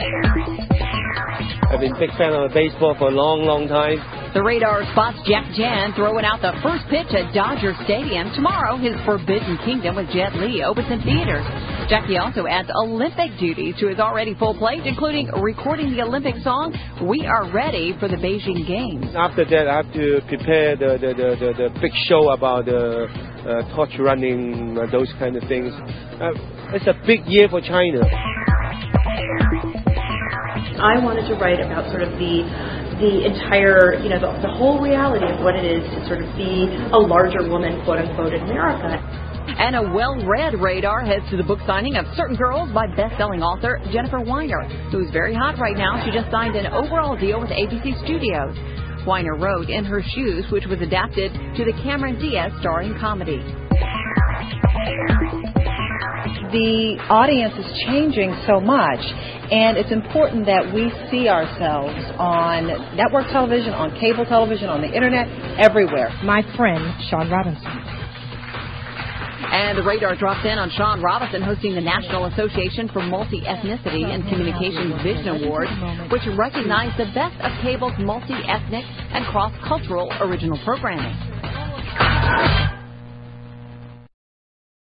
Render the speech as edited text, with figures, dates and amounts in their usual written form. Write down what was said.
I've been a big fan of baseball for a long, long time. The Radar spots Jack Jan throwing out the first pitch at Dodger Stadium. Tomorrow, his Forbidden Kingdom with Jet Li opens in theaters. Jackie also adds Olympic duties to his already full plate, including recording the Olympic song, We Are Ready for the Beijing Games. After that, I have to prepare the big show about the torch running, those kind of things. It's a big year for China. I wanted to write about sort of the entire, the whole reality of what it is to sort of be a larger woman, quote unquote, in America. And a well-read Radar heads to the book signing of Certain Girls by best-selling author Jennifer Weiner, who's very hot right now. She just signed an overall deal with ABC Studios. Weiner wrote In Her Shoes, which was adapted to the Cameron Diaz starring comedy. The audience is changing so much, and it's important that we see ourselves on network television, on cable television, on the internet, everywhere. My friend, Shaun Robinson. And the Radar drops in on Shaun Robinson hosting the National Association for Multi-Ethnicity and Communications Vision Award, which recognized the best of cable's multi-ethnic and cross-cultural original programming.